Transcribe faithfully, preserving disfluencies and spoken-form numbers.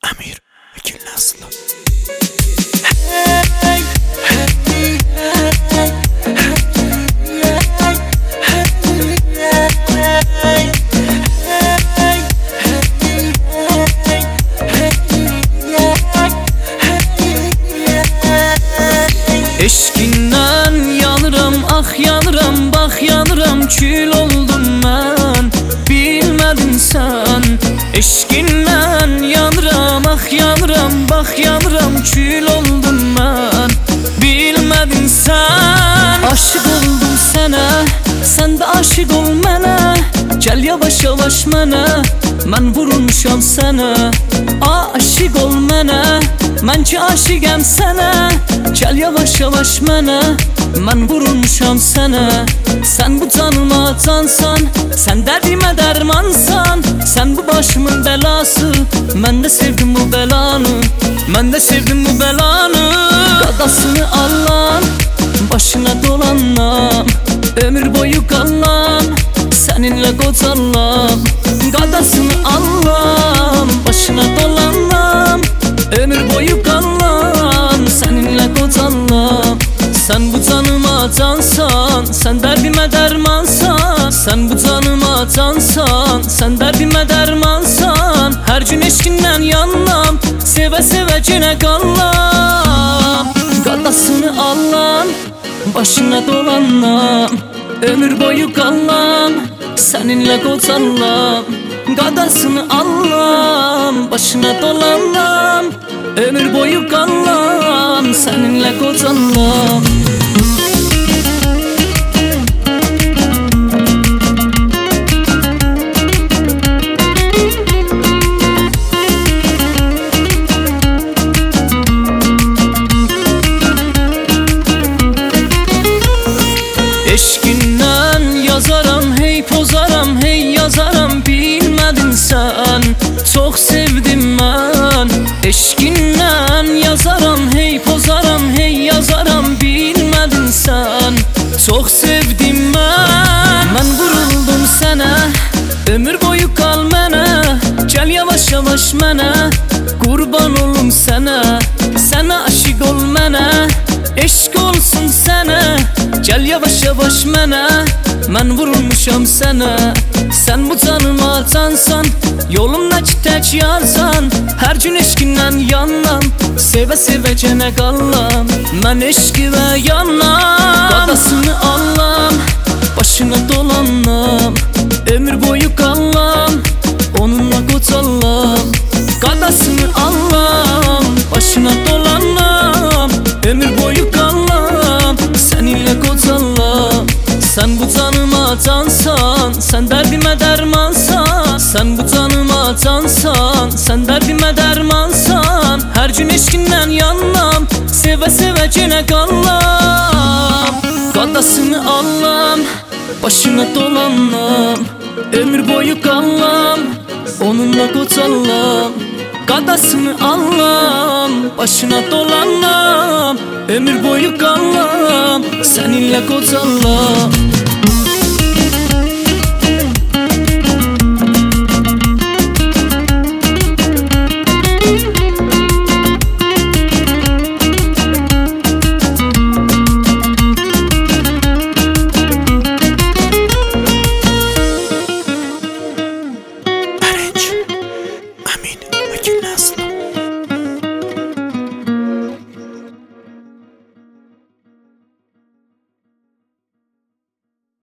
Amir Gül Naslı. Eşkindən yanıram, ah yanıram, bak yanıram, kül oldum ben, bilmedin sen. Eşkindən yanıram, ah yanıram, bak yanıram, kül oldum ben, bilmedin sen. Aşık oldum sana, sen de aşık ol mənə. Gel yavaş yavaş mənə, mən vurulmuşam sana. Aşık ol mənə, mən ki aşıqəm sənə. Gel yavaş yavaş mənə, mən vurulmuşam sənə. Sən bu canıma cansan, sən dərdimə dərmansan. Sən bu başımın bəlası, mən də sevdim bu bəlanı. Mən də sevdim bu bəlanı. Qadasını alan, başına dolanam, ömür boyu qalam, səninlə qocalam. Qadasını alam, başına dolanam, ömür boyu qalam, səninlə qocalam. Sən bu canıma cansan, sən dərdimə dərmansan. Sən bu canıma cansan, sən dərdimə dərmansan. Hər gün eşkindən yanlam, sevə sevə genə qalam. Qadasını alam, başına dolanam, ömür boyu qalam, səninlə qocalam. Qadasını alam, başına dolanam, ömür boyu qalam, səninlə qocalam. Eşkindən yazaram, hey pozaram, hey yazaram, bilmedin sen. Çok sevdim mən. Eşkindən yazaram, hey pozaram, hey yazaram, bilmedin sen. Çok sevdim mən. Mən vuruldum sənə, ömür boyu qal mənə. Gel yavaş yavaş mənə, qurban olum sənə. Sənə aşık ol mənə, eşq olsun sənə. Gel yavaş yavaş mənə, mən vurulmuşam sənə. Sən bu canıma cansan, yolumda ki tək yazan. Hər gün eşkindən yanlam, sevə sevə genə qalam. Mən eşqivə yanam. Qadasını alam, başına dolanam, ömür boyu qalam, onunla qocalam. Qadasını alam, başına dolanam, ömür boyu qalam, səninlə qocalam. Sən bu canıma cansan, sən dərdimə dərmansan. Sən bu canıma cansan, sən dərdimə dərmansan. Hər gün eşkindən yanlam, sevə sevə genə qalam. Qadasını alam, başına dolanam, ömür boyu qalam, onunla qocalam. Qadasını alam, başına dolanam, ömür boyu qalam, səninlə qocalam.